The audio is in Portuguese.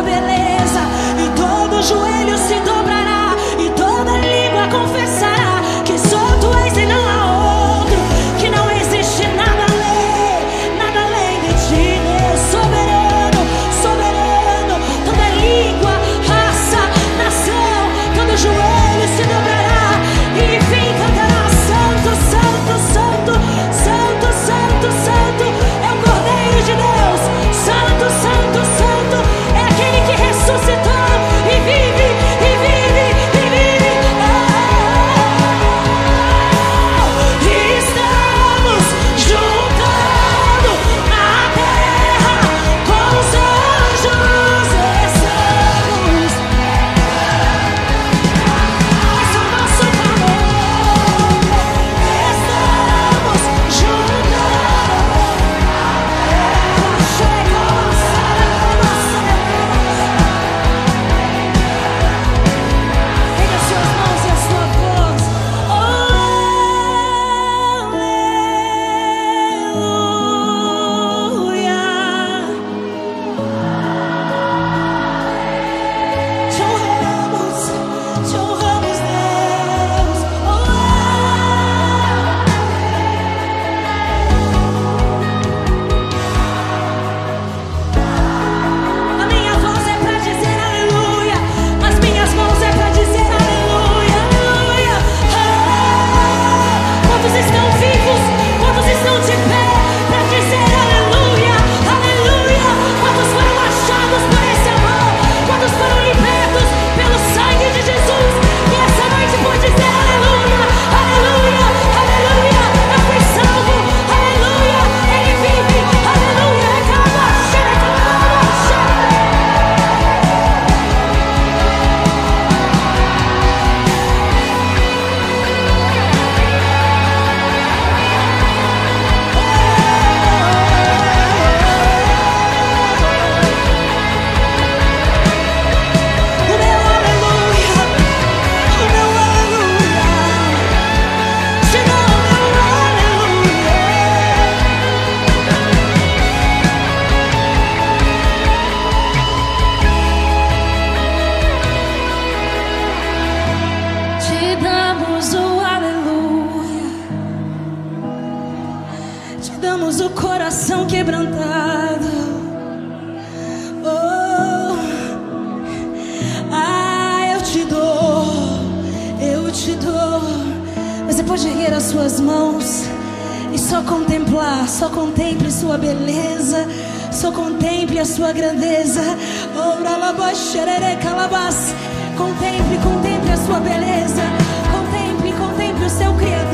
beleza, e todo joelho se dobrará, e toda língua confessará que só tu és e não há outro, que não existe nada além de ti, Deus soberano, soberano. Toda língua, raça, nação, todo joelho se dobrará e enfim cantará: Santo, Santo, Santo, Santo, Santo, Santo é o Cordeiro de Deus. Santo, Santo, Santo é aquele que ressuscitou e vive, e vive, e vive. E estamos juntando na terra com os anjos. Estamos, esse é o nosso clamor. Estamos juntando. Chega, pega as suas mãos e a sua voz. Aleluia. Te honramos, Deus. A minha voz é pra dizer aleluia, as minhas mãos é pra dizer aleluia, aleluia. Quantos estão vivos? Quantos estão de pé pra dizer aleluia, aleluia? Quantos foram achados por esse amor? Quantos foram libertos pelo sangue de Jesus? E essa noite pode dizer aleluia, aleluia, aleluia. Eu fui salvo, aleluia. Ele vive, aleluia. O meu aleluia, o meu aleluia, te dou o meu aleluia. Te damos o aleluia, te damos o coração quebrantado. Oh, eu te dou, eu te dou. Você pode erguer as suas mãos e só contemplar, só contemple sua beleza, só contemple a sua grandeza. Oh, ralabaxerere calabás. Contemple, contemple a sua beleza, contemple, contemple o seu Criador.